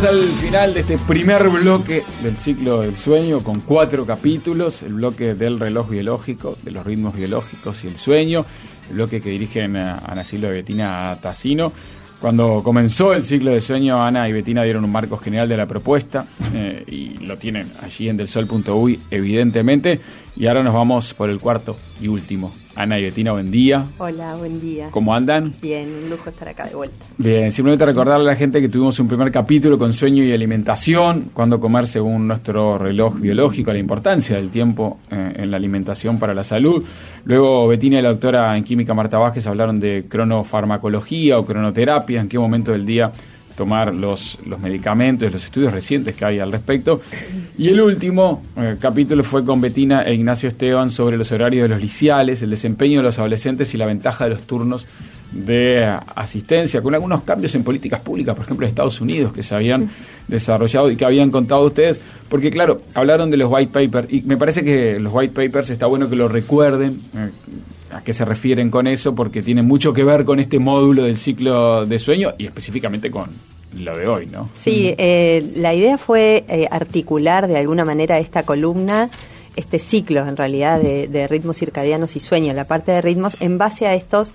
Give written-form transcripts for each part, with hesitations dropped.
Llegamos al final de este primer bloque del ciclo del sueño con 4 capítulos, el bloque del reloj biológico, de los ritmos biológicos y el sueño, el bloque que dirigen Ana Silva y Bettina Tassino. Cuando comenzó el ciclo de sueño, Ana y Bettina dieron un marco general de la propuesta y lo tienen allí en delsol.uy, evidentemente. Y ahora nos vamos por el cuarto y último. Ana y Bettina, buen día. Hola, buen día. ¿Cómo andan? Bien, un lujo estar acá de vuelta. Bien, simplemente recordarle a la gente que tuvimos un primer capítulo con sueño y alimentación, cuándo comer según nuestro reloj biológico, la importancia del tiempo en la alimentación para la salud. Luego Bettina y la doctora en química Marta Vázquez hablaron de cronofarmacología o cronoterapia, en qué momento del día tomar los medicamentos, los estudios recientes que hay al respecto. Y el último capítulo fue con Bettina e Ignacio Esteban sobre los horarios de los liciales, el desempeño de los adolescentes y la ventaja de los turnos de asistencia, con algunos cambios en políticas públicas, por ejemplo en Estados Unidos, que se habían desarrollado y que habían contado ustedes, porque claro, hablaron de los white papers, y me parece que los white papers está bueno que lo recuerden, a qué se refieren con eso, porque tiene mucho que ver con este módulo del ciclo de sueño y específicamente con lo de hoy, ¿no? Sí, la idea fue articular de alguna manera esta columna, este ciclo en realidad de ritmos circadianos y sueño, la parte de ritmos, en base a estos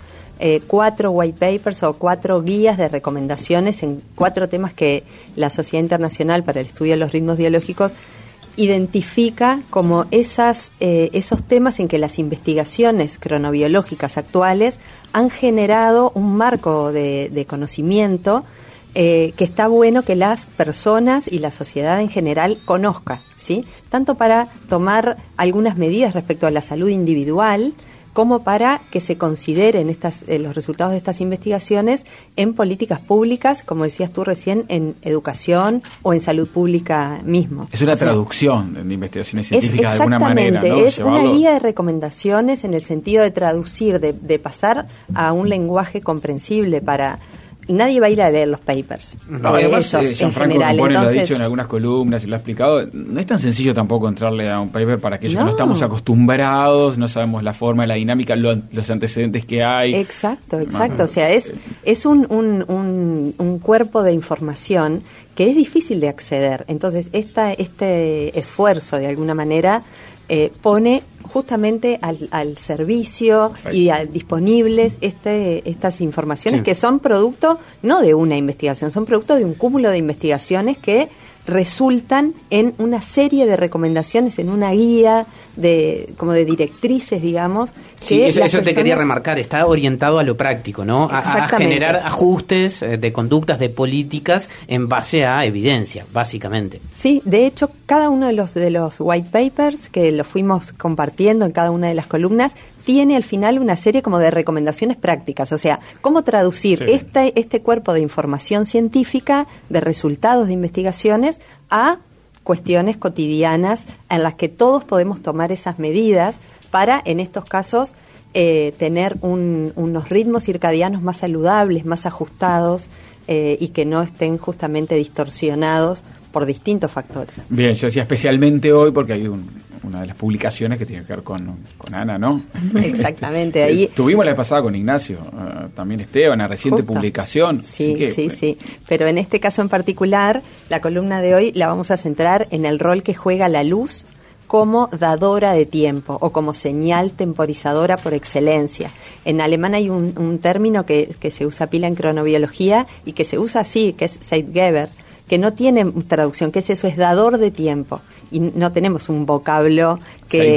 4 white papers o 4 guías de recomendaciones en 4 temas que la Sociedad Internacional para el Estudio de los Ritmos Biológicos identifica como esos temas en que las investigaciones cronobiológicas actuales han generado un marco de conocimiento que está bueno que las personas y la sociedad en general conozca, ¿sí? Tanto para tomar algunas medidas respecto a la salud individual, como para que se consideren los resultados de estas investigaciones en políticas públicas, como decías tú recién, en educación o en salud pública mismo. Es una traducción de investigaciones científicas de alguna manera, ¿no? Es una guía de recomendaciones en el sentido de traducir, de pasar a un lenguaje comprensible para... Nadie va a ir a leer los papers. No, además, Gianfranco Compone lo ha dicho en algunas columnas y lo ha explicado. No es tan sencillo tampoco entrarle a un paper para aquellos que no estamos acostumbrados, no sabemos la forma, la dinámica, los antecedentes que hay. Exacto. O sea, es un cuerpo de información que es difícil de acceder. Entonces, este esfuerzo, de alguna manera, pone justamente al servicio. Perfecto. Y disponibles estas informaciones, sí, que son producto no de una investigación, son producto de un cúmulo de investigaciones que resultan en una serie de recomendaciones, en una guía como de directrices, digamos. Sí, eso te quería remarcar, está orientado a lo práctico, ¿no? A generar ajustes de conductas, de políticas en base a evidencia, básicamente. Sí, de hecho, cada uno de los white papers que los fuimos compartiendo en cada una de las columnas tiene al final una serie como de recomendaciones prácticas, o sea, cómo traducir este cuerpo de información científica, de resultados de investigaciones, a cuestiones cotidianas en las que todos podemos tomar esas medidas para, en estos casos, tener unos ritmos circadianos más saludables, más ajustados y que no estén justamente distorsionados por distintos factores. Bien, yo decía especialmente hoy porque hay una de las publicaciones que tiene que ver con Ana, ¿no? Exactamente. Ahí tuvimos la vez pasada con Ignacio, también Esteban, una reciente publicación. Sí. Pero en este caso en particular, la columna de hoy la vamos a centrar en el rol que juega la luz como dadora de tiempo o como señal temporizadora por excelencia. En alemán hay un término que se usa pila en cronobiología y que se usa así, que es Zeitgeber, que no tiene traducción, que es eso, es dador de tiempo. Y no tenemos un vocablo que...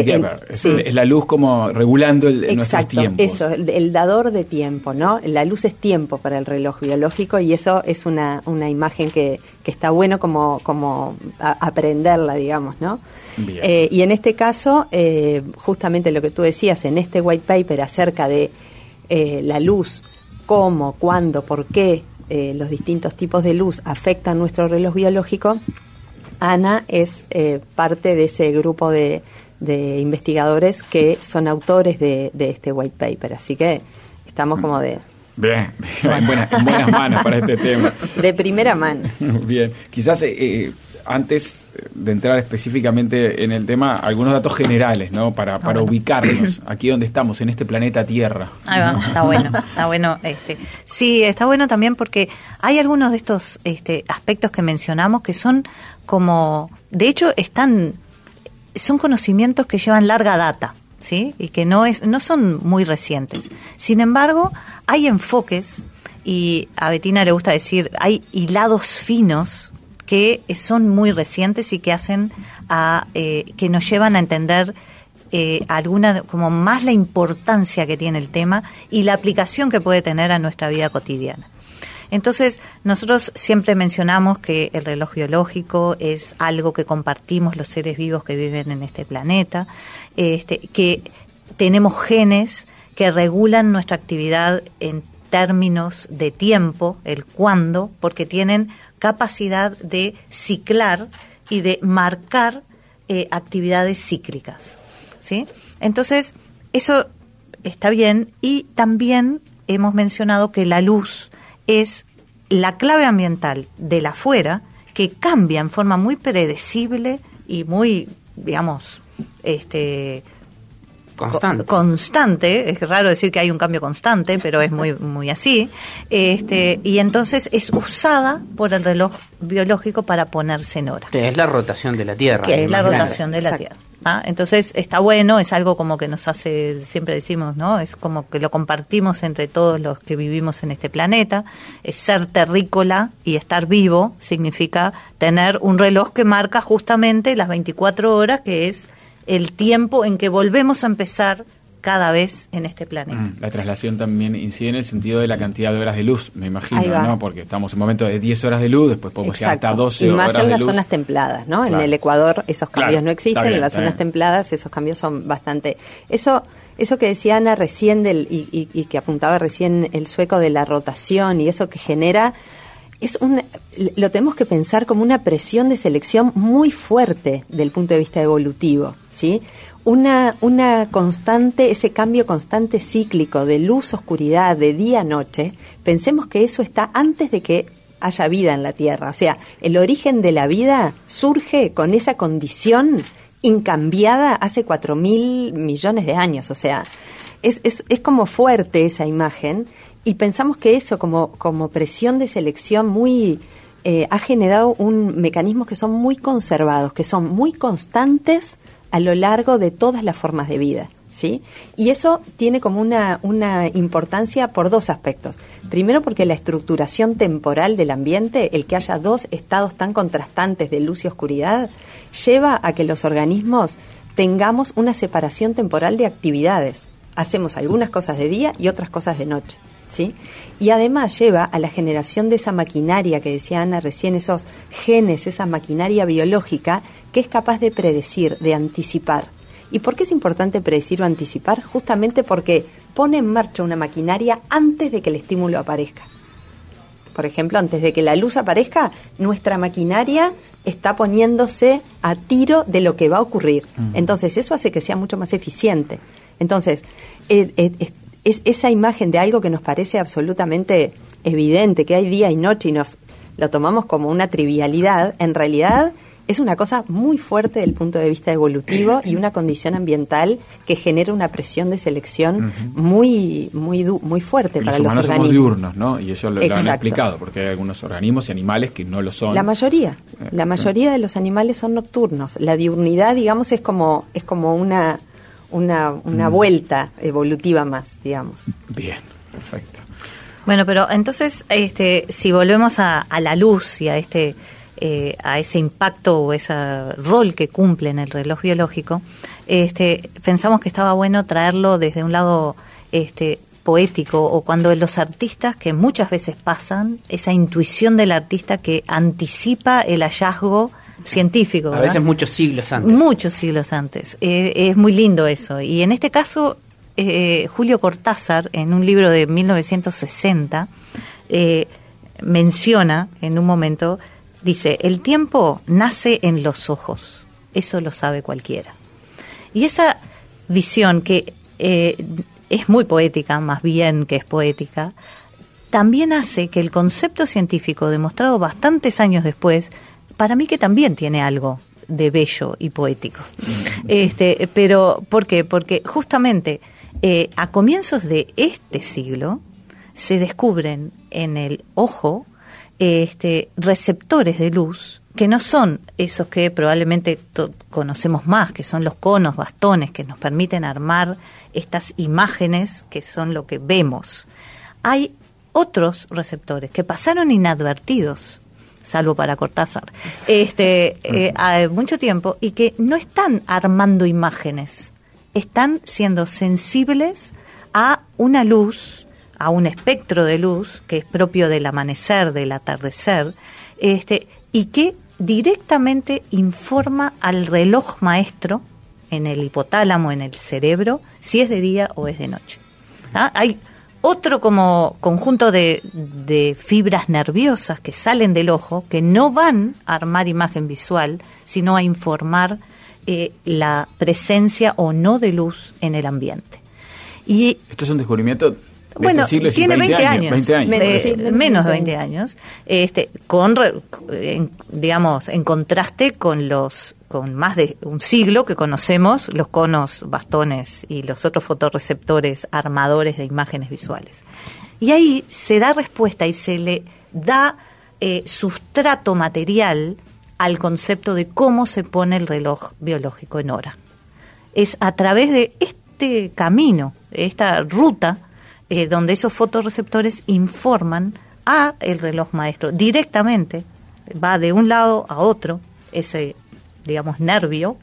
Es la luz como regulando nuestros tiempos. Eso, el dador de tiempo, ¿no? La luz es tiempo para el reloj biológico y eso es una imagen que está bueno como aprenderla, digamos, ¿no? Bien. Y en este caso, justamente lo que tú decías, en este white paper acerca de la luz, cómo, cuándo, por qué, los distintos tipos de luz afectan nuestro reloj biológico, Ana es parte de ese grupo de investigadores que son autores de este white paper, así que estamos como de... Bien, en buenas manos para este tema. De primera mano. Bien, quizás antes de entrar específicamente en el tema, algunos datos generales, ¿no? Para ubicarnos aquí donde estamos, en este planeta Tierra. Ahí va, está bueno. Sí, está bueno también porque hay algunos de estos aspectos que mencionamos que son como, de hecho, son conocimientos que llevan larga data, ¿sí? Y que no son muy recientes. Sin embargo, hay enfoques, y a Bettina le gusta decir, hay hilados finos que son muy recientes y que hacen que nos llevan a entender como más la importancia que tiene el tema y la aplicación que puede tener a nuestra vida cotidiana. Entonces, nosotros siempre mencionamos que el reloj biológico es algo que compartimos los seres vivos que viven en este planeta, que tenemos genes que regulan nuestra actividad en términos de tiempo, el cuándo, porque tienen capacidad de ciclar y de marcar actividades cíclicas, ¿sí? Entonces, eso está bien, y también hemos mencionado que la luz es la clave ambiental del afuera, que cambia en forma muy predecible y muy, digamos, constante. Es raro decir que hay un cambio constante, pero es muy muy así. Y entonces es usada por el reloj biológico para ponerse en hora. Que es la rotación de la Tierra. Que es la rotación de la Tierra. Entonces está bueno, es algo como que nos hace, siempre decimos, ¿no? Es como que lo compartimos entre todos los que vivimos en este planeta. Es ser terrícola y estar vivo significa tener un reloj que marca justamente las 24 horas, que es el tiempo en que volvemos a empezar cada vez en este planeta. La traslación también incide en el sentido de la cantidad de horas de luz, me imagino, ¿no? Porque estamos en momentos de 10 horas de luz, después podemos llegar hasta 12 horas de luz. Y más en las zonas templadas, ¿no? Claro. En el Ecuador esos cambios no existen, bien, en las zonas templadas esos cambios son bastante... Eso que decía Ana recién y que apuntaba recién el sueco de la rotación y eso que genera... lo tenemos que pensar como una presión de selección muy fuerte del punto de vista evolutivo, ¿sí? Una constante, ese cambio constante cíclico de luz, oscuridad, de día a noche, pensemos que eso está antes de que haya vida en la Tierra. O sea, el origen de la vida surge con esa condición incambiada hace 4.000 millones de años. O sea, es como fuerte esa imagen. Y pensamos que eso, como presión de selección muy ha generado mecanismos que son muy conservados, que son muy constantes a lo largo de todas las formas de vida, ¿sí? Y eso tiene como una importancia por dos aspectos. Primero, porque la estructuración temporal del ambiente, el que haya dos estados tan contrastantes de luz y oscuridad, lleva a que los organismos tengamos una separación temporal de actividades. Hacemos algunas cosas de día y otras cosas de noche, ¿sí? Y además lleva a la generación de esa maquinaria que decía Ana recién, esos genes, esa maquinaria biológica que es capaz de predecir, de anticipar. ¿Y por qué es importante predecir o anticipar? Justamente porque pone en marcha una maquinaria antes de que el estímulo aparezca. Por ejemplo, antes de que la luz aparezca, nuestra maquinaria está poniéndose a tiro de lo que va a ocurrir. Entonces, eso hace que sea mucho más eficiente. Entonces, es esa imagen de algo que nos parece absolutamente evidente, que hay día y noche y nos lo tomamos como una trivialidad, en realidad es una cosa muy fuerte desde el punto de vista evolutivo y una condición ambiental que genera una presión de selección muy fuerte para los organismos. Los humanos somos diurnos, ¿no? Y eso lo han explicado, porque hay algunos organismos y animales que no lo son. La mayoría de los animales son nocturnos. La diurnidad, digamos, es como una vuelta evolutiva más, digamos. Bien, perfecto. Bueno, pero entonces, si volvemos a la luz y a ese impacto o ese rol que cumple en el reloj biológico, pensamos que estaba bueno traerlo desde un lado poético, o cuando los artistas, que muchas veces pasan, esa intuición del artista que anticipa el hallazgo científico, ¿verdad? A veces muchos siglos antes. Muchos siglos antes. Es muy lindo eso. Y en este caso, Julio Cortázar, en un libro de 1960, menciona en un momento, dice, el tiempo nace en los ojos, eso lo sabe cualquiera. Y esa visión que es muy poética, más bien que es poética, también hace que el concepto científico, demostrado bastantes años después, para mí que también tiene algo de bello y poético. Pero ¿por qué? Porque justamente a comienzos de este siglo se descubren en el ojo receptores de luz que no son esos que probablemente conocemos más, que son los conos, bastones, que nos permiten armar estas imágenes que son lo que vemos. Hay otros receptores que pasaron inadvertidos, salvo para Cortázar, mucho tiempo, y que no están armando imágenes, están siendo sensibles a una luz, a un espectro de luz que es propio del amanecer, del atardecer, y que directamente informa al reloj maestro en el hipotálamo, en el cerebro, si es de día o es de noche. Hay otro como conjunto de fibras nerviosas que salen del ojo, que no van a armar imagen visual, sino a informar la presencia o no de luz en el ambiente. Y esto es un descubrimiento de bueno, este siglo, tiene 20 años. Menos de 20 años. Digamos, en contraste con más de un siglo que conocemos los conos, bastones y los otros fotorreceptores armadores de imágenes visuales. Y ahí se da respuesta y se le da sustrato material al concepto de cómo se pone el reloj biológico en hora. Es a través de este camino, esta ruta, donde esos fotorreceptores informan a el reloj maestro directamente, va de un lado a otro, ese, digamos, nervio,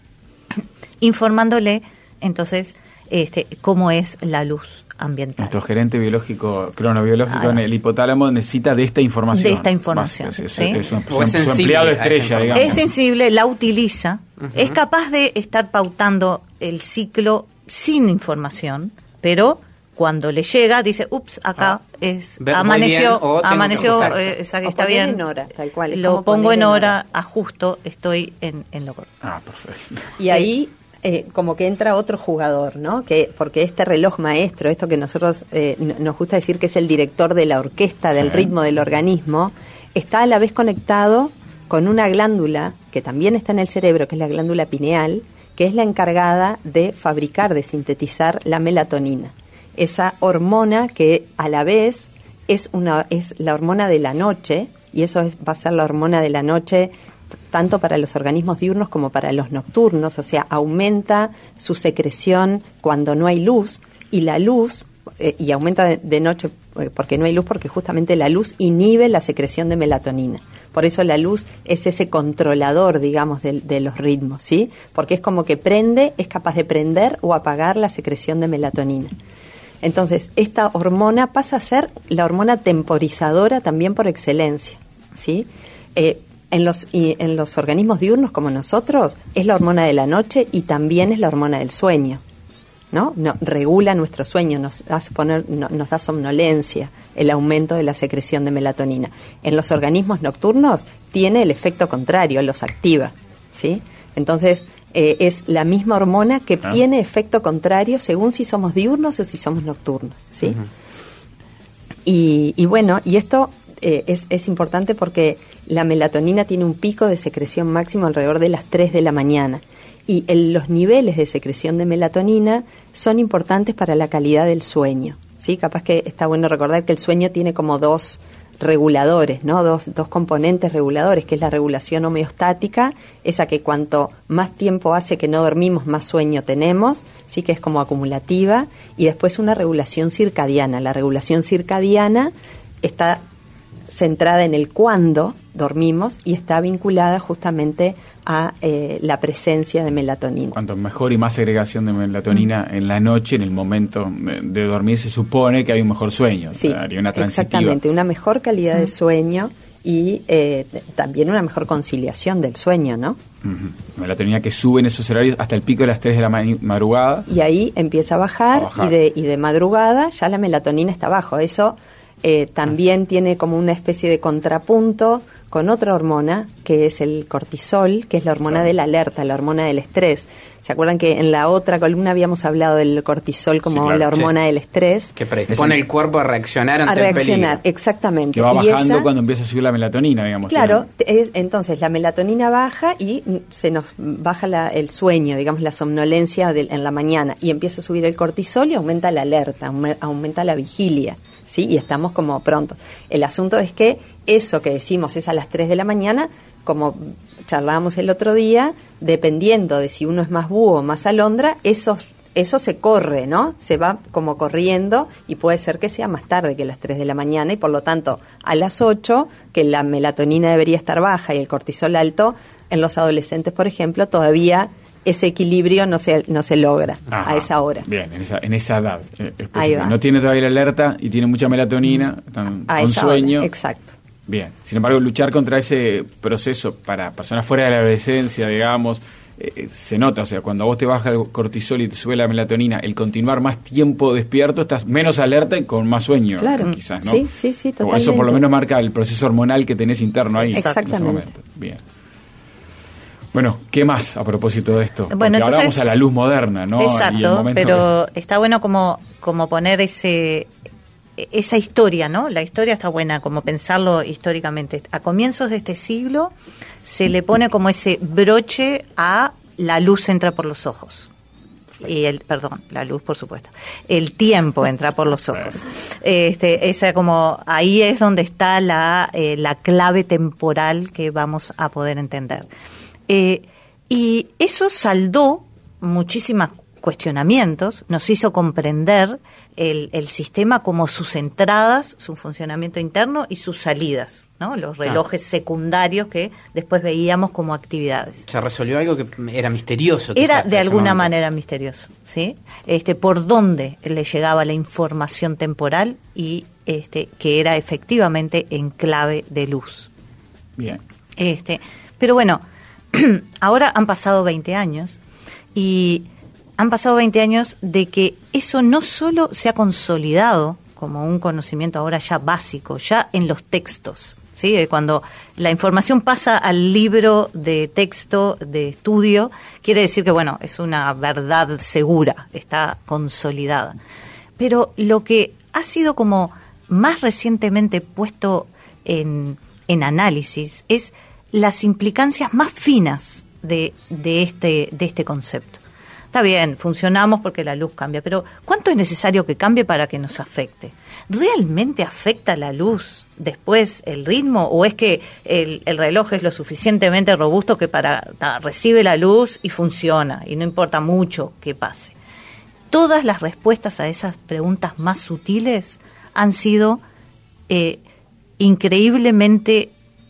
informándole entonces cómo es la luz ambiental. Nuestro gerente biológico, cronobiológico en el hipotálamo necesita de esta información. De esta información, ¿sí? ¿sí? Es su empleado estrella, digamos. Es sensible, la utiliza, es capaz de estar pautando el ciclo sin información, pero cuando le llega dice, ups, acá amaneció, está bien, en hora, tal cual. Lo pongo en hora, ajusto, estoy en lo correcto. Perfecto. Y ahí como que entra otro jugador, ¿no? Porque este reloj maestro, esto que nosotros nos gusta decir que es el director de la orquesta, del ritmo del organismo, está a la vez conectado con una glándula que también está en el cerebro, que es la glándula pineal, que es la encargada de fabricar, de sintetizar la melatonina. Esa hormona que a la vez es la hormona de la noche, y eso va a ser la hormona de la noche tanto para los organismos diurnos como para los nocturnos, o sea, aumenta su secreción cuando no hay luz, y la luz, y aumenta de noche porque no hay luz, porque justamente la luz inhibe la secreción de melatonina. Por eso la luz es ese controlador, digamos, de los ritmos, ¿sí? Porque es como que es capaz de prender o apagar la secreción de melatonina. Entonces, esta hormona pasa a ser la hormona temporizadora también por excelencia, ¿sí? En los organismos diurnos como nosotros, es la hormona de la noche y también es la hormona del sueño, ¿no? Regula nuestro sueño, nos da somnolencia, el aumento de la secreción de melatonina. En los organismos nocturnos tiene el efecto contrario, los activa, ¿sí? Entonces, es la misma hormona que tiene efecto contrario según si somos diurnos o si somos nocturnos, ¿sí? Uh-huh. Y bueno, y esto es importante porque la melatonina tiene un pico de secreción máximo alrededor de las 3 de la mañana. Y los niveles de secreción de melatonina son importantes para la calidad del sueño, ¿sí? Capaz que está bueno recordar que el sueño tiene como dos reguladores, ¿no? Dos componentes reguladores, que es la regulación homeostática, esa que cuanto más tiempo hace que no dormimos, más sueño tenemos, sí, que es como acumulativa, y después una regulación circadiana. La regulación circadiana está centrada en el cuándo dormimos y está vinculada justamente a la presencia de melatonina. Cuanto mejor y más segregación de melatonina en la noche, en el momento de dormir, se supone que hay un mejor sueño. Sí, una exactamente, una mejor calidad de sueño y también una mejor conciliación del sueño, ¿no? Melatonina que sube en esos horarios hasta el pico de las 3 de la madrugada. Y ahí empieza a bajar. Y de madrugada ya la melatonina está abajo. Eso también tiene como una especie de contrapunto con otra hormona, que es el cortisol, que es la hormona de la alerta, la hormona del estrés. ¿Se acuerdan que en la otra columna habíamos hablado del cortisol como la hormona del estrés? Que pone el cuerpo a reaccionar ante el peligro. Exactamente. Que va bajando cuando empieza a subir la melatonina, digamos. Claro, entonces la melatonina baja y se nos baja el sueño, digamos, la somnolencia en la mañana, y empieza a subir el cortisol y aumenta la alerta, aumenta la vigilia. ¿Sí? Y estamos como pronto. El asunto es que eso que decimos es a las 3 de la mañana, como charlábamos el otro día, dependiendo de si uno es más búho o más alondra, eso se corre, ¿no? Se va como corriendo, y puede ser que sea más tarde que las 3 de la mañana, y por lo tanto a las 8, que la melatonina debería estar baja y el cortisol alto, en los adolescentes, por ejemplo, todavía ese equilibrio no se logra. Ajá, a esa hora. Bien, en esa edad. No tiene todavía la alerta y tiene mucha melatonina, con sueño. Hora, exacto. Bien, sin embargo, luchar contra ese proceso para personas fuera de la adolescencia, digamos, se nota, o sea, cuando a vos te baja el cortisol y te sube la melatonina, el continuar más tiempo despierto, estás menos alerta y con más sueño, claro, quizás, ¿no? Sí, totalmente. O eso por lo menos marca el proceso hormonal que tenés interno ahí. Exactamente. En ese momento. Bien. Bueno, ¿qué más a propósito de esto? Bueno, porque hablamos a la luz moderna, ¿no? Exacto, pero está bueno como poner esa historia, ¿no? La historia está buena, como pensarlo históricamente. A comienzos de este siglo se le pone como ese broche a la luz entra por los ojos. Y la luz, por supuesto. El tiempo entra por los ojos. Esa como ahí es donde está la clave temporal que vamos a poder entender. Y eso saldó muchísimos cuestionamientos, nos hizo comprender el sistema como sus entradas, su funcionamiento interno y sus salidas, ¿no? Los relojes secundarios que después veíamos como actividades. Se resolvió algo que era misterioso. Era de alguna manera misterioso, ¿sí? Por dónde le llegaba la información temporal y que era efectivamente en clave de luz. Bien. Pero bueno, ahora han pasado 20 años y han pasado 20 años de que eso no solo se ha consolidado como un conocimiento ahora ya básico, ya en los textos, ¿sí? Cuando la información pasa al libro de texto, de estudio, quiere decir que, bueno, es una verdad segura, está consolidada. Pero lo que ha sido como más recientemente puesto en análisis es las implicancias más finas de este concepto. Está bien, funcionamos porque la luz cambia, pero ¿cuánto es necesario que cambie para que nos afecte? ¿Realmente afecta la luz después el ritmo? ¿O es que el reloj es lo suficientemente robusto que recibe la luz y funciona y no importa mucho que pase? Todas las respuestas a esas preguntas más sutiles han sido increíblemente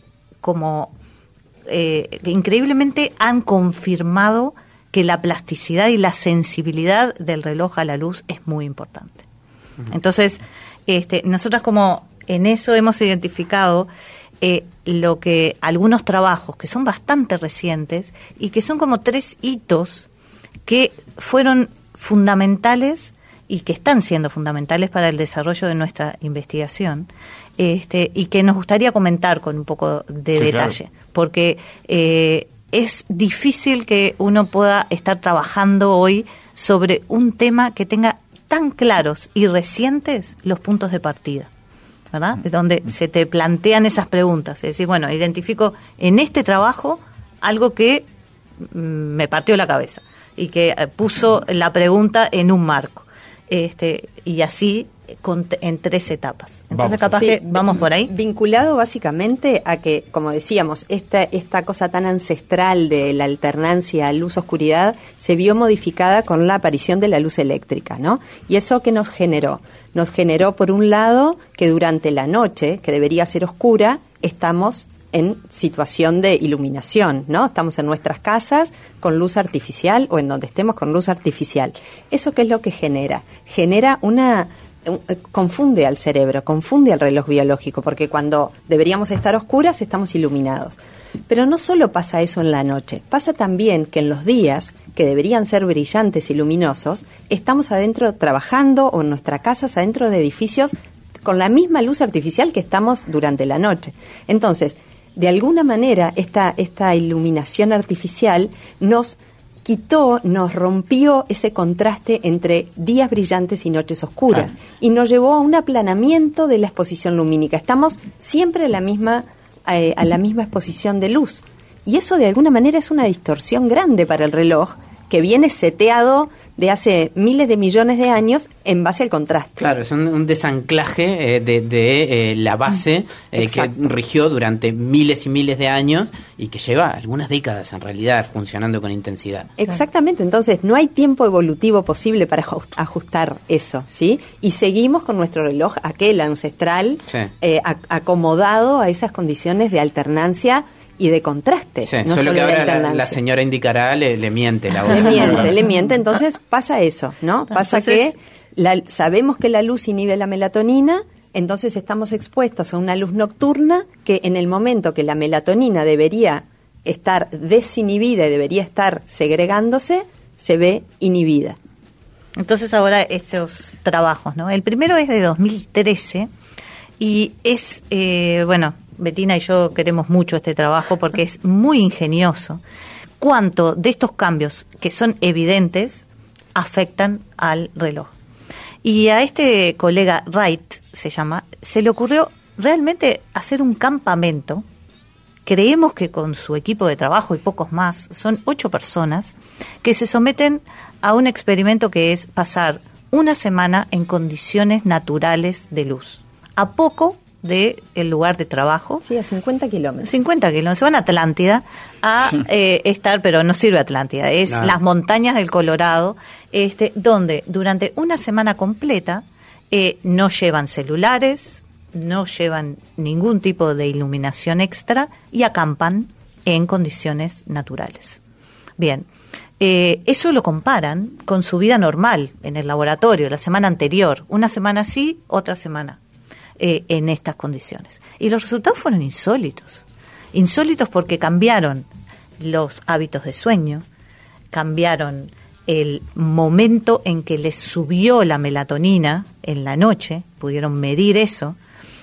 han confirmado que la plasticidad y la sensibilidad del reloj a la luz es muy importante. Entonces, nosotras como en eso hemos identificado lo que algunos trabajos que son bastante recientes y que son como 3 hitos que fueron fundamentales y que están siendo fundamentales para el desarrollo de nuestra investigación, y que nos gustaría comentar con un poco de detalle, claro. Porque es difícil que uno pueda estar trabajando hoy sobre un tema que tenga tan claros y recientes los puntos de partida, ¿verdad? De donde se te plantean esas preguntas. Es decir, bueno, identifico en este trabajo algo que me partió la cabeza y que puso la pregunta en un marco. Y así en 3 etapas. Entonces, capaz que vamos por ahí. Vinculado básicamente a que, como decíamos, esta cosa tan ancestral de la alternancia luz-oscuridad se vio modificada con la aparición de la luz eléctrica, ¿no? Y eso que nos generó por un lado que durante la noche, que debería ser oscura, estamos en situación de iluminación, ¿no? Estamos en nuestras casas con luz artificial o en donde estemos con luz artificial. ¿Eso qué es lo que genera? Genera confunde al cerebro, confunde al reloj biológico, porque cuando deberíamos estar oscuras estamos iluminados. Pero no solo pasa eso en la noche, pasa también que en los días, que deberían ser brillantes y luminosos, estamos adentro trabajando o en nuestras casas adentro de edificios con la misma luz artificial que estamos durante la noche. Entonces, de alguna manera esta iluminación artificial nos rompió ese contraste entre días brillantes y noches oscuras, y nos llevó a un aplanamiento de la exposición lumínica. Estamos siempre a la misma exposición de luz, y eso de alguna manera es una distorsión grande para el reloj, que viene seteado de hace miles de millones de años en base al contraste. Claro, es un desanclaje de la base que rigió durante miles y miles de años y que lleva algunas décadas en realidad funcionando con intensidad. Exactamente, entonces no hay tiempo evolutivo posible para ajustar eso, ¿sí? Y seguimos con nuestro reloj, aquel ancestral, acomodado a esas condiciones de alternancia y de contraste. Sí, no solo que ahora la señora indicará, le miente la voz. Le miente, entonces pasa eso, ¿no? Pasa entonces, que sabemos que la luz inhibe la melatonina, entonces estamos expuestos a una luz nocturna que en el momento que la melatonina debería estar desinhibida y debería estar segregándose, se ve inhibida. Entonces ahora estos trabajos, ¿no? El primero es de 2013 y es, Bettina y yo queremos mucho este trabajo porque es muy ingenioso. Cuánto de estos cambios que son evidentes afectan al reloj. Y a este colega Wright, se le ocurrió realmente hacer un campamento. Creemos que con su equipo de trabajo y pocos más, son 8 personas que se someten a un experimento que es pasar una semana en condiciones naturales de luz. A poco del lugar de trabajo. Sí, a 50 kilómetros. 50 kilómetros. Se van a Atlántida a estar, pero no sirve Atlántida, es las montañas del Colorado, donde durante una semana completa no llevan celulares, no llevan ningún tipo de iluminación extra y acampan en condiciones naturales. Bien, eso lo comparan con su vida normal en el laboratorio, la semana anterior, una semana sí, otra semana. En estas condiciones. Y los resultados fueron insólitos. Insólitos porque cambiaron los hábitos de sueño, cambiaron el momento en que les subió la melatonina en la noche, pudieron medir eso,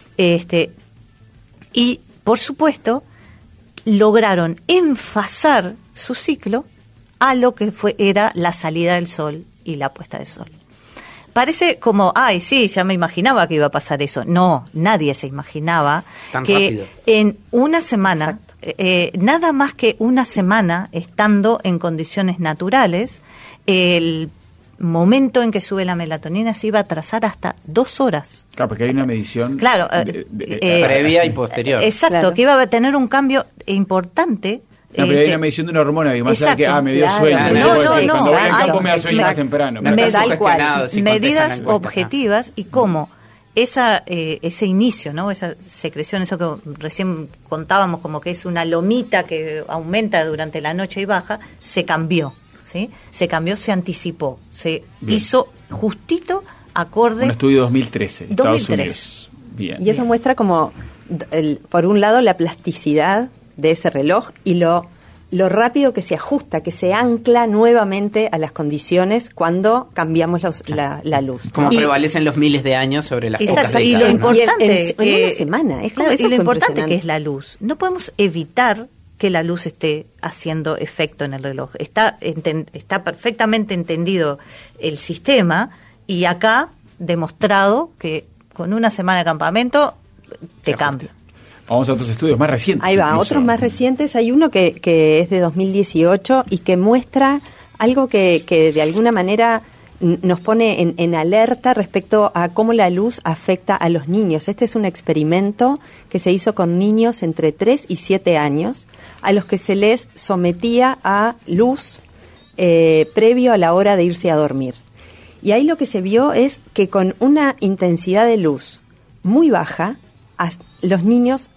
y por supuesto lograron enfasar su ciclo a lo que era la salida del sol y la puesta del sol. Parece como, ya me imaginaba que iba a pasar eso. No, nadie se imaginaba tan que rápido. En una semana, nada más que una semana estando en condiciones naturales, el momento en que sube la melatonina se iba a atrasar hasta 2 horas. Claro, porque hay una medición previa y posterior. Exacto, que iba a tener un cambio importante. No, pero hay una medición de una hormona, más allá que me dio sueño. Cuando voy al campo me da sueño más temprano. Medidas objetivas y cómo ese inicio, ¿no? Esa secreción, eso que recién contábamos como que es una lomita que aumenta durante la noche y baja, se cambió, ¿sí? Se cambió, se anticipó, se hizo justito acorde. Un estudio 2013, Estados Unidos. Bien. Y eso muestra como, por un lado, la plasticidad de ese reloj y lo rápido que se ajusta, que se ancla nuevamente a las condiciones cuando cambiamos la luz. Como prevalecen los miles de años sobre las pocas décadas. Y lo importante en una semana, y lo importante que es la luz. No podemos evitar que la luz esté haciendo efecto en el reloj. Está perfectamente entendido el sistema y acá demostrado que con una semana de campamento te cambia. Vamos a otros estudios más recientes. Ahí va, otros más recientes. Hay uno que es de 2018 y que muestra algo que de alguna manera nos pone en alerta respecto a cómo la luz afecta a los niños. Este es un experimento que se hizo con niños entre 3 y 7 años, a los que se les sometía a luz previo a la hora de irse a dormir. Y ahí lo que se vio es que con una intensidad de luz muy baja, los niños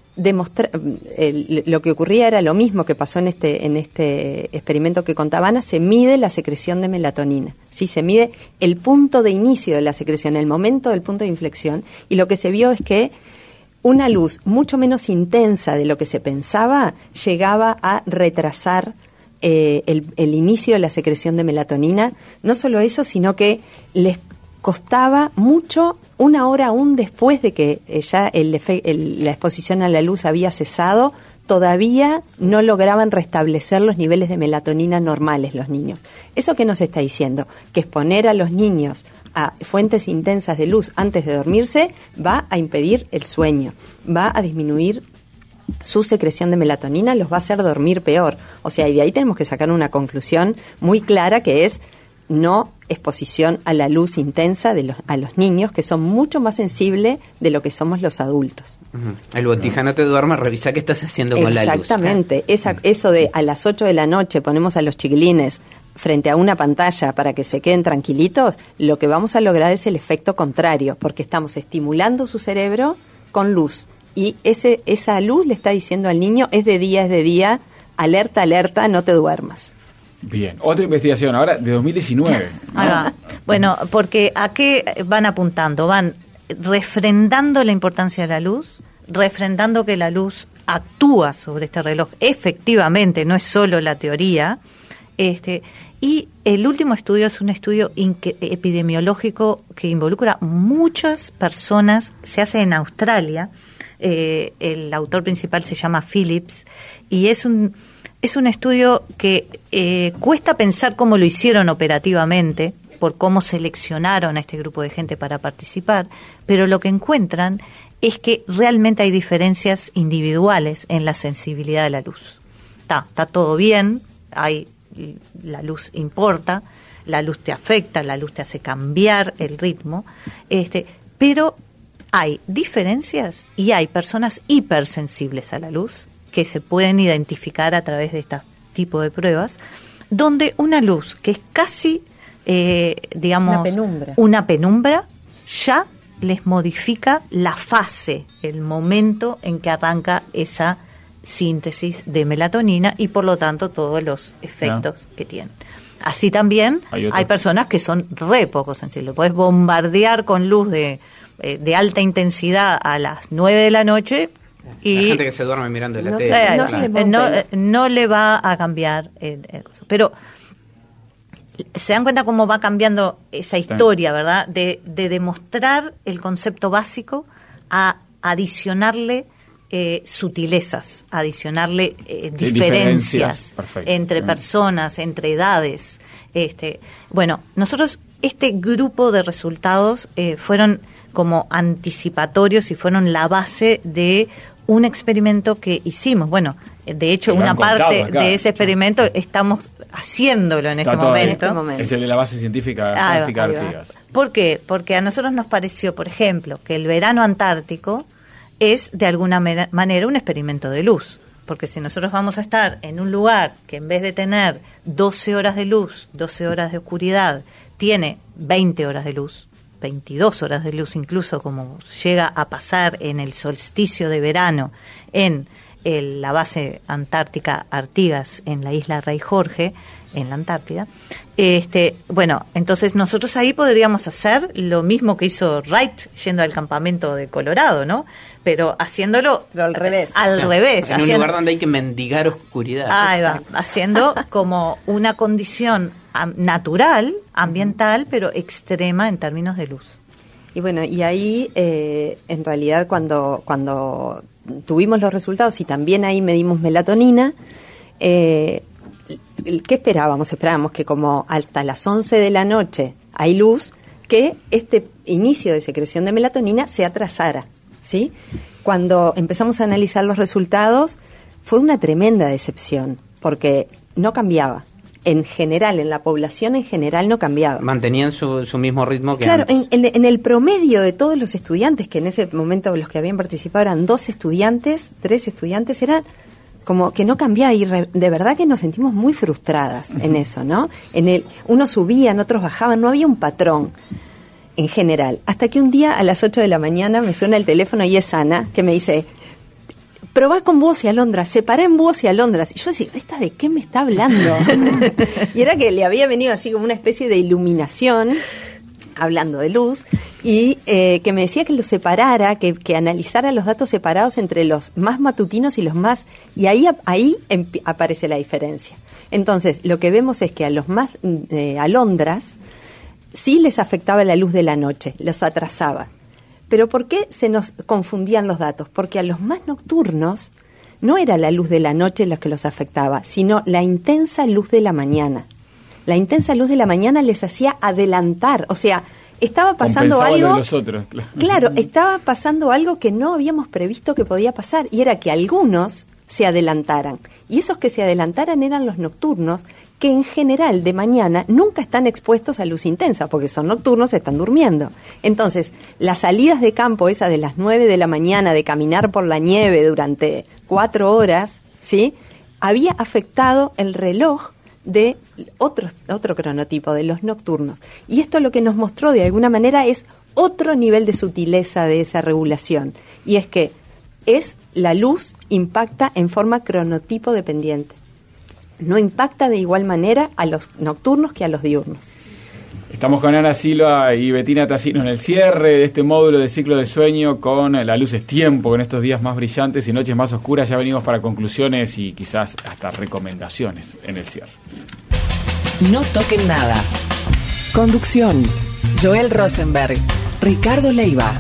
lo que ocurría era lo mismo que pasó en este experimento que contaba Ana. Se mide la secreción de melatonina, ¿sí? Se mide el punto de inicio de la secreción, el momento del punto de inflexión, y lo que se vio es que una luz mucho menos intensa de lo que se pensaba llegaba a retrasar el igual de la secreción de melatonina. No solo eso, sino que les costaba mucho, 1 hora aún después de que ya la exposición a la luz había cesado, todavía no lograban restablecer los niveles de melatonina normales los niños. ¿Eso qué nos está diciendo? Que exponer a los niños a fuentes intensas de luz antes de dormirse va a impedir el sueño, va a disminuir su secreción de melatonina, los va a hacer dormir peor. O sea, y de ahí tenemos que sacar una conclusión muy clara, que es no exposición a la luz intensa a los niños, que son mucho más sensibles de lo que somos los adultos. El botija, no te duermas, revisa qué estás haciendo con la luz. Exactamente, eso de a las 8 de la noche ponemos a los chiquilines frente a una pantalla para que se queden tranquilitos, lo que vamos a lograr es el efecto contrario, porque estamos estimulando su cerebro con luz. Y esa luz le está diciendo al niño, es de día, alerta, alerta, no te duermas. Bien, otra investigación ahora de 2019. ¿No? Bueno, porque ¿a qué van apuntando? Van refrendando la importancia de la luz, refrendando que la luz actúa sobre este reloj, efectivamente, no es solo la teoría. Y el último estudio es un estudio epidemiológico que involucra muchas personas, se hace en Australia. El autor principal se llama Phillips y es un estudio que cuesta pensar cómo lo hicieron operativamente, por cómo seleccionaron a este grupo de gente para participar, pero lo que encuentran es que realmente hay diferencias individuales en la sensibilidad de la luz. Está todo bien, la luz importa, la luz te afecta, la luz te hace cambiar el ritmo, pero hay diferencias y hay personas hipersensibles a la luz que se pueden identificar a través de este tipo de pruebas, donde una luz que es casi, una penumbra, ya les modifica la fase, el momento en que arranca esa síntesis de melatonina y por lo tanto todos los efectos que tienen. Así también hay personas que son re poco sensibles. Puedes bombardear con luz de alta intensidad a las 9 de la noche y la gente que se duerme mirando la tele. No le va a cambiar el coso. Pero se dan cuenta cómo va cambiando esa historia, ¿verdad? De demostrar el concepto básico a adicionarle sutilezas, adicionarle diferencias entre personas, entre edades. Bueno, nosotros, este grupo de resultados fueron como anticipatorios y fueron la base de un experimento que hicimos. Bueno, de hecho, una parte de ese experimento estamos haciéndolo en este momento. Es el de la base científica práctica de Artigas. ¿Por qué? Porque a nosotros nos pareció, por ejemplo, que el verano antártico es de alguna manera un experimento de luz. Porque si nosotros vamos a estar en un lugar que en vez de tener 12 horas de luz, 12 horas de oscuridad, tiene 20 horas de luz, 22 horas de luz incluso, como llega a pasar en el solsticio de verano en la base antártica Artigas, en la isla Rey Jorge, en la Antártida. Bueno, entonces nosotros ahí podríamos hacer lo mismo que hizo Wright yendo al campamento de Colorado, ¿no? Pero haciéndolo al revés. En un lugar donde hay que mendigar oscuridad. Ahí va, haciendo como una condición natural, ambiental, pero extrema en términos de luz. Y bueno, y ahí en realidad cuando tuvimos los resultados y también ahí medimos melatonina, ¿qué esperábamos? Esperábamos que como hasta las 11 de la noche hay luz, que este inicio de secreción de melatonina se atrasara, ¿sí? Cuando empezamos a analizar los resultados fue una tremenda decepción, porque no cambiaba. En general, en la población en general no cambiaba. Mantenían su mismo ritmo que claro, antes. En el promedio de todos los estudiantes, que en ese momento los que habían participado eran 2 estudiantes, 3 estudiantes, eran como que no cambiaba y de verdad que nos sentimos muy frustradas en eso, ¿no? Unos subían, otros bajaban, no había un patrón en general. Hasta que un día a las 8 de la mañana me suena el teléfono y es Ana, que me dice: probá con búhos y alondras, separá en búhos y alondras. Y yo decía, ¿esta de qué me está hablando? Y era que le había venido así como una especie de iluminación, hablando de luz, y que me decía que lo separara, que analizara los datos separados entre los más matutinos y los más... Y ahí aparece la diferencia. Entonces, lo que vemos es que a los más alondras sí les afectaba la luz de la noche, los atrasaba. Pero ¿por qué se nos confundían los datos? Porque a los más nocturnos no era la luz de la noche la que los afectaba, sino la intensa luz de la mañana. La intensa luz de la mañana les hacía adelantar, o sea, estaba pasando algo. Lo de los otros, claro. Claro, estaba pasando algo que no habíamos previsto que podía pasar, y era que algunos se adelantaran. Y esos que se adelantaran eran los nocturnos, que en general de mañana nunca están expuestos a luz intensa, porque son nocturnos, están durmiendo. Entonces, las salidas de campo, esa de las 9 de la mañana, de caminar por la nieve durante 4 horas, ¿sí?, había afectado el reloj de otro cronotipo, de los nocturnos. Y esto lo que nos mostró de alguna manera es otro nivel de sutileza de esa regulación. Y es que la luz impacta en forma cronotipo dependiente. No impacta de igual manera a los nocturnos que a los diurnos. Estamos con Ana Silva y Bettina Tassino en el cierre de este módulo de ciclo de sueño con La luz es tiempo, con estos días más brillantes y noches más oscuras. Ya venimos para conclusiones y quizás hasta recomendaciones en el cierre. No toquen nada. Conducción: Joel Rosenberg, Ricardo Leiva.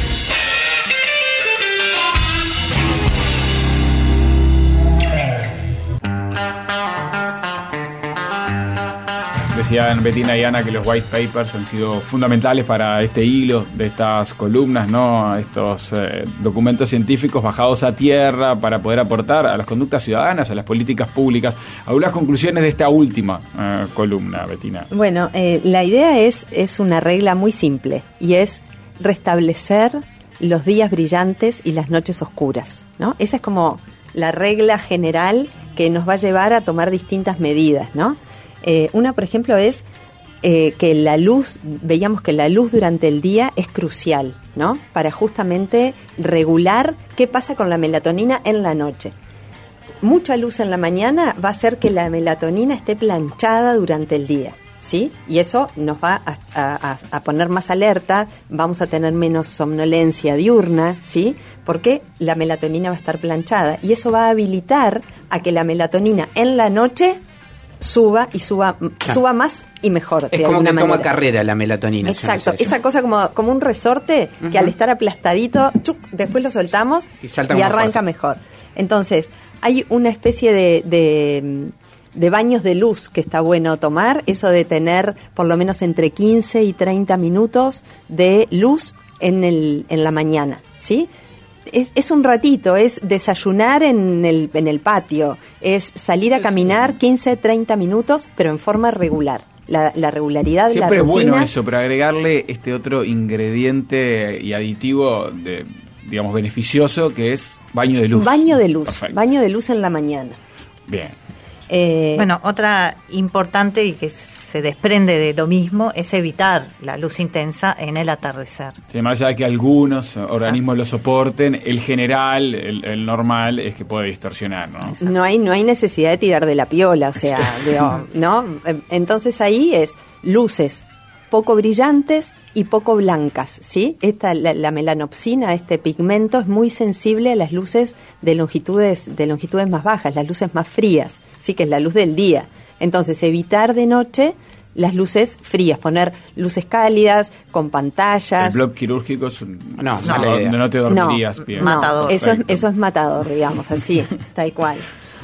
Decían Bettina y Ana que los white papers han sido fundamentales para este hilo de estas columnas, ¿no? Estos documentos científicos bajados a tierra para poder aportar a las conductas ciudadanas, a las políticas públicas. Algunas conclusiones de esta última columna, Bettina. Bueno, la idea es una regla muy simple, y es restablecer los días brillantes y las noches oscuras, ¿no? Esa es como la regla general que nos va a llevar a tomar distintas medidas, ¿no? Una, por ejemplo, es que la luz, veíamos que la luz durante el día es crucial, ¿no? Para justamente regular qué pasa con la melatonina en la noche. Mucha luz en la mañana va a hacer que la melatonina esté planchada durante el día, ¿sí? Y eso nos va a poner más alerta, vamos a tener menos somnolencia diurna, ¿sí? Porque la melatonina va a estar planchada, y eso va a habilitar a que la melatonina en la noche suba más y mejor. Es como que toma carrera la melatonina. Exacto, esa cosa como un resorte que al estar aplastadito, después lo soltamos y arranca mejor. Entonces, hay una especie de baños de luz que está bueno tomar, eso de tener por lo menos entre 15 y 30 minutos de luz en la mañana, ¿sí? Es un ratito, es desayunar en el patio, es salir a caminar 15, 30 minutos, pero en forma regular. La regularidad, siempre la rutina. Siempre es bueno eso, pero agregarle este otro ingrediente y aditivo, digamos, beneficioso, que es baño de luz. Baño de luz, perfecto. Baño de luz en la mañana. Bien. Bueno, otra importante y que se desprende de lo mismo es evitar la luz intensa en el atardecer. Sí, más allá de que algunos organismos lo soporten, el general, el normal, es que puede distorsionar, ¿no? No hay necesidad de tirar de la piola, o sea, ¿no? Entonces ahí es luces poco brillantes y poco blancas, ¿sí? La melanopsina, este pigmento, es muy sensible a las luces de longitudes más bajas, las luces más frías, sí, que es la luz del día. Entonces, evitar de noche las frías, poner luces cálidas, con pantallas. El bloque quirúrgico es no te dormirías bien. Matador. Eso es matador, digamos, así, tal cual.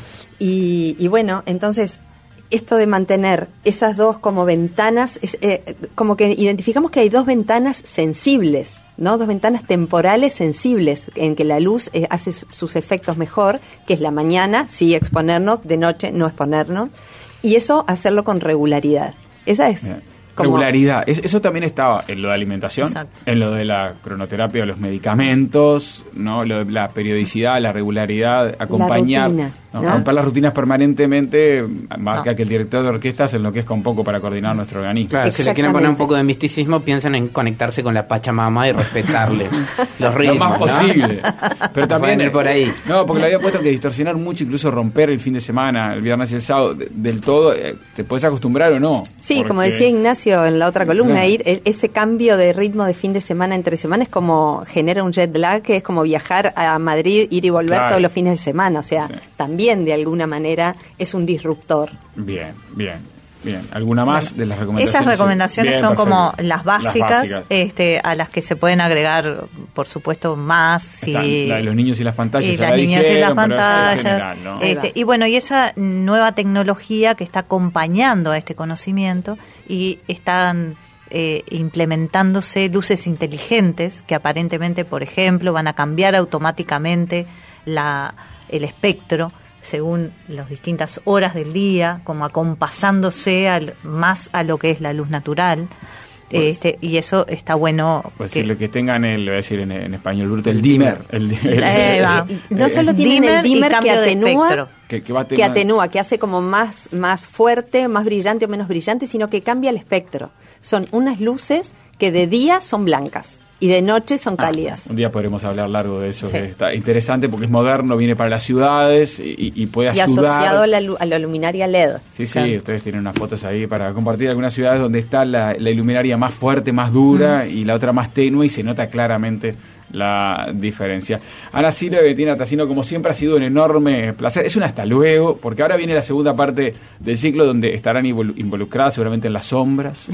Y bueno, entonces, esto de mantener esas dos como ventanas, como que identificamos que hay dos ventanas sensibles, ¿no? Dos ventanas temporales sensibles en que la luz hace sus efectos mejor, que es la mañana, sí exponernos, de noche no exponernos, y eso hacerlo con regularidad. Esa es regularidad. Eso también estaba en lo de alimentación, exacto, en lo de la cronoterapia de los medicamentos, ¿no? Lo de la periodicidad, la regularidad, acompañar, la rutina, ¿no? Romper las rutinas permanentemente, marca que el director de orquesta se enloquezca un poco para coordinar nuestro organismo. Claro, si le quieren poner un poco de misticismo, piensen en conectarse con la Pachamama y respetarle los ritmos, lo más posible. Pero también ir por ahí. No, porque le había puesto que distorsionar mucho, incluso romper el fin de semana, el viernes y el sábado, del todo, te puedes acostumbrar o no. Sí, porque, como decía Ignacio en la otra columna, ese cambio de ritmo de fin de semana entre semana es como genera un jet lag, que es como viajar a Madrid, ir y volver todos los fines de semana, o sea, también de alguna manera es un disruptor. Bien. Bien, ¿alguna más de las recomendaciones? Esas recomendaciones Bien, son perfecto. como las básicas, a las que se pueden agregar, por supuesto, más. Están la de los niños y las pantallas. Y ya las la niñas y las dijeron, pero eso es pantallas. general, ¿no? Y bueno, y esa nueva tecnología que está acompañando a este conocimiento y están implementándose luces inteligentes que aparentemente, por ejemplo, van a cambiar automáticamente el espectro según las distintas horas del día, como acompasándose más a lo que es la luz natural. Pues, y eso está bueno. Pues que lo que tengan lo voy a decir en español bruto, el dimmer. No solo tienen el dimmer que atenúa, que atenúa, que hace como más fuerte, más brillante o menos brillante, sino que cambia el espectro. Son unas luces que de día son blancas y de noche son cálidas. Un día podremos hablar largo de eso, sí. Que está interesante porque es moderno, viene para las ciudades y puede ayudar. Y asociado a la luminaria LED. Sí, claro. Ustedes tienen unas fotos ahí para compartir algunas ciudades donde está la iluminaria más fuerte, más dura y la otra más tenue y se nota claramente la diferencia. Ana Silvia y Bettina Tassino, como siempre, ha sido un enorme placer. Es un hasta luego, porque ahora viene la segunda parte del ciclo donde estarán involucradas seguramente en las sombras.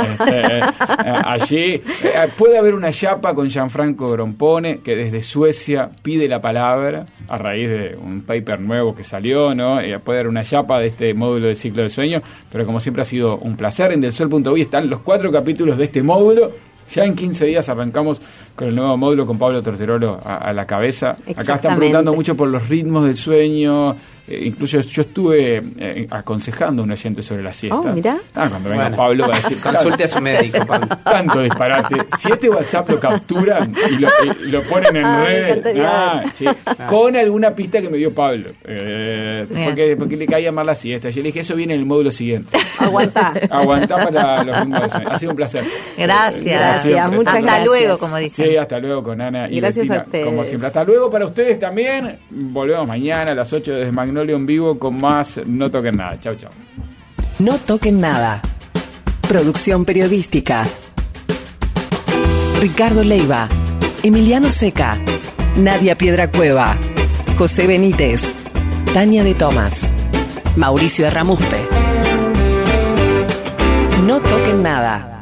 Allí puede haber una chapa con Gianfranco Grompone, que desde Suecia pide la palabra a raíz de un paper nuevo que salió, ¿no? Puede haber una chapa de este módulo del ciclo del sueño, pero como siempre ha sido un placer. En delsol.uy están los 4 capítulos de este módulo. Ya en 15 días arrancamos con el nuevo módulo con Pablo Torterolo a la cabeza. Acá están preguntando mucho por los ritmos del sueño. Incluso yo estuve aconsejando a un oyente sobre la siesta. Mirá. Cuando venga Pablo va a decir... Consulte a su médico, Pablo. Tanto disparate. Si este WhatsApp lo capturan y lo ponen en redes... Sí, con alguna pista que me dio Pablo. Porque le caía mal la siesta. Yo le dije, eso viene en el módulo siguiente. Aguantá para los ritmos del sueño. Ha sido un placer. Gracias. Muchas gracias. Hasta luego, como dicen. Sí, hasta luego con Ana y gracias Bettina, a ustedes. como siempre. Hasta luego para ustedes también. Volvemos mañana a las 8 desde Magnolia en vivo con más No Toquen Nada. Chau, chau. No Toquen Nada. Producción periodística. Ricardo Leiva, Emiliano Seca, Nadia Piedracueva, José Benítez, Tania de Tomás, Mauricio Erramuspe. No Toquen Nada.